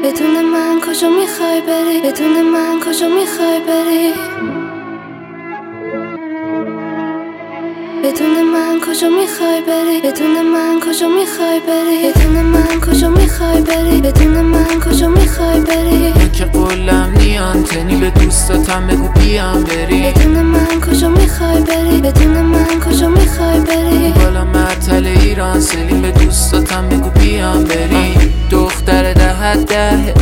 بدون من کجا میخوای بری؟ بدون من کجا میخوای بری؟ بدون من کجا میخوای بری؟ بدون من کجا میخوای بری؟ بدون من کجا میخوای بری؟ بدون من کجا میخوای بری؟ من که قولم نیان تنی به دوستاتم بگو بیام بری. بدون من کجا میخوای بری؟ بدون من کجا میخوای بری؟ بالا معطل ایران سلیم به دوستاتم بگو بیام بری. دختر 10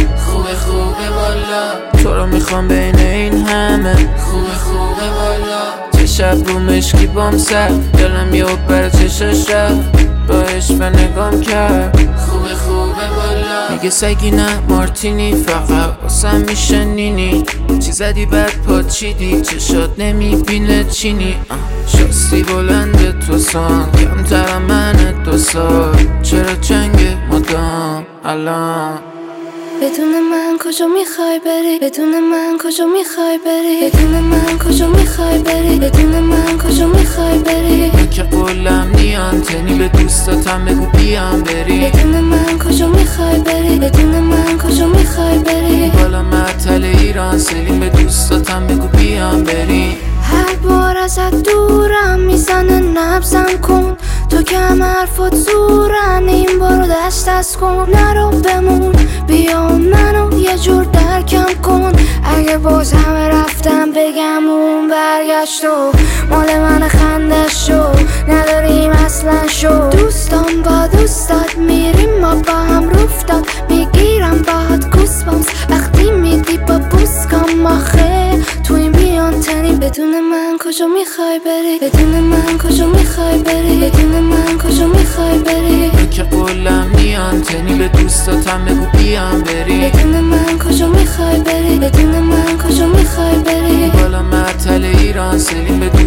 خوبه والا، تو رو میخوام بین این همه. خوبه والا، چه شب رو مشکی بام سر دلم یه بر چشش رفت با عشق نگام کرد. خوبه والا، میگه سگی نه مارتینی فقط واسم میشنینی. چی زدی بعد پا چیدی چشات نمیبینه چینی. شاستی بلنده تو سان کمترم من 2 سال. چرا جنگ مدام الان؟ بدون من کجا میخوای بری؟ بدون من کجا میخوای بری؟ بدون من کجا میخوای بری؟ بدون من کجا میخوای بری؟ من که قولم نیان تنی به دوستاتم بگو بیام بری. بدون من کجا میخوای بری؟ بدون من کجا میخوای بری؟ بالا معطل ایران سلیم به دوستاتم بگو بیام بری. هر بار ازت دورم میزنه نبزم کن، تو که هم حرفات زورن، این بارو دست کن. نرو بمون بیا منو یه جور درکم کن، اگه باز همه رفتم بگم اون برگشت و مال من خندش شو نداریم اصلا شو. دوستان با دوستات میریم ما با هم رفتاد، میگیرم باهات گوسبامز وقتی میدی با بوسکام. آخه تو این بیان تنی بدون من کجا میخوای بری؟ بدون من کجا میخوای بری؟ بدون من کجا میخوای بری؟ من که قولم نیان تنی به دوستاتم بگو بیام بری. بدون من کجا میخوای بری؟ بدون من کجا میخوای بری؟ بالا معطل ایران سلیم به